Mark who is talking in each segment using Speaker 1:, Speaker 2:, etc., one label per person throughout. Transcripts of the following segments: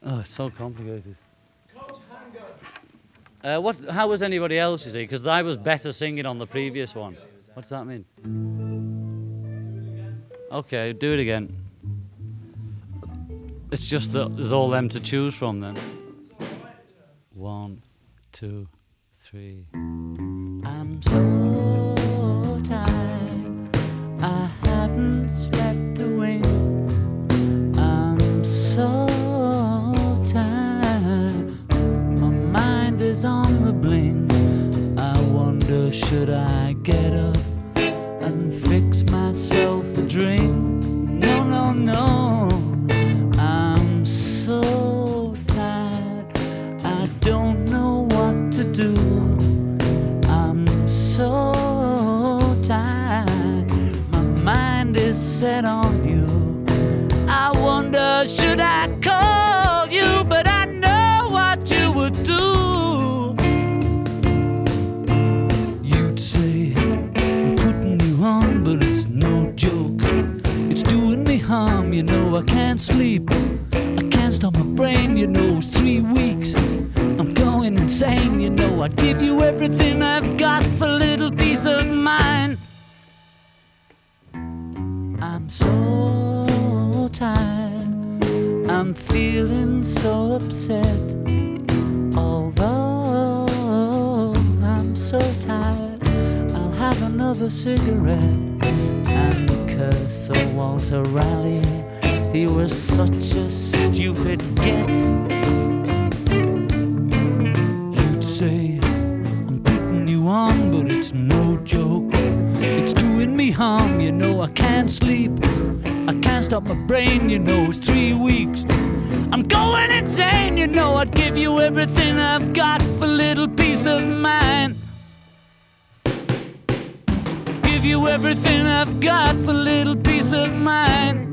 Speaker 1: Oh, it's so complicated. What? How was anybody else, you see? Because I was better singing on the previous one. What does that mean? Okay, do it again. It's just that there's all them to choose from then. 1, 2, 3. I'm so tired, I haven't slept a wink. I'm so tired, my mind is on the blink. I wonder, should I get up and fix myself a drink? No, no, no, I'm so tired, I don't know what to do. I'm so tired, my mind is set on you. I wonder, should I call you? But I know what you would do. You'd say, I'm putting you on, but it's no joke. It's doing me harm, you know I can't sleep. I can't stop my brain, you know it's 3 weeks. I'm going insane, you know I'd give you everything I've got for a little peace of mind. I'm so tired, I'm feeling so upset. Although I'm so tired, I'll have another cigarette and curse Sir Walter Raleigh. He was such a stupid git. You'd say, I'm putting you on, but it's no joke. It's doing me harm, you know I can't sleep. I can't stop my brain, you know it's 3 weeks. I'm going insane, you know I'd give you everything I've got for a little peace of mind. Give you everything I've got for a little peace of mind.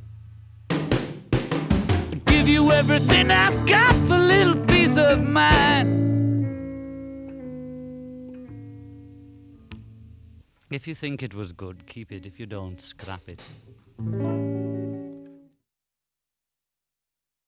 Speaker 1: Give you everything I've got for a little peace of mind. If you think it was good, keep it. If you don't, scrap it.